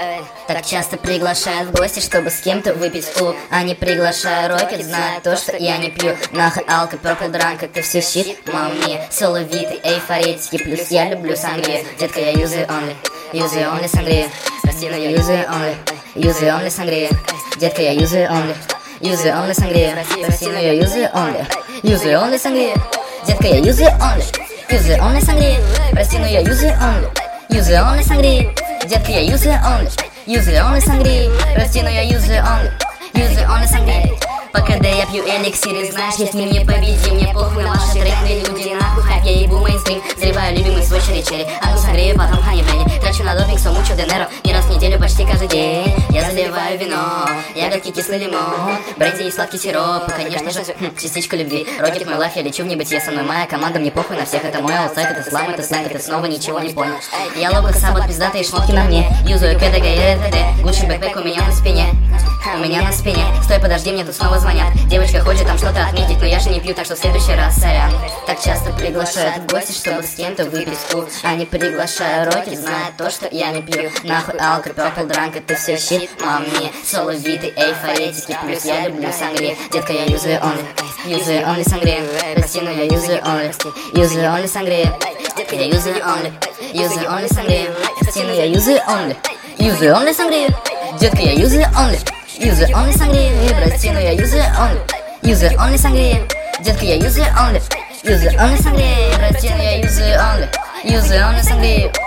Так часто приглашают в гости, чтобы с кем-то выпить в клуб. А не приглашаю Рокет, зная то, что я не пью. Нахуй алко, purple drunk, это все щит. Мамми, соловиты, эйфоретики. Плюс я люблю сангрию. Детка, я user only, user only сангрия. Прости, но я user only сангрия. Детка, я user only сангрия. Прости, но я user only сангрия. Детка, я user only сангрия. Прости, но я user only сангрия. Детка, я user only сангрия. Прости, но я user only сангрия. Пока да я пью эликсиры, знаешь, есть мне победи. Мне похуй на ваши треки, люди нахуй хайп. Я ебу мейнстрим, взрываю любимый свой черри. Одну сангрию, потом хани бренди. Трачу на допинг, so mucho dinero. Не раз в неделю, почти каждый день. Я заливаю вино, ягодки, кислый лимон, бренди и сладкий сироп. Конечно же, частичка любви. Рокет мой лайф, я лечу в небытие. Со мной моя команда, мне похуй на всех. Это мой аутсайд, это слам, это сленг, это снова ничего не понял. Я лого сабот, пиздатые шмотки на мне. Юзаю КДГ и РТД. Гуччи бэкпэк у меня на спине. Стой, подожди, мне тут снова звонят. Девочка хочет там что-то отметить, но я же не пью, так что в следующий раз, сорян. Так часто приглашают в гости, чтобы с кем-то выпить в клуб. А не приглашаю Рокет, зная то, что я не пью. Нахуй алко, purple drunk, это все щит. Мамми, соловиты, эйфоретики. Плюс я люблю сангрию. Детка, я user only сангрия. Прости, но я user only сангрия. Детка, я user only сангрия. Прости, но я user only сангрия. Детка, я user only сангрия. Прости, но я user only сангрия. Детка, я user only сангрия. Прости, но я user only сангрия.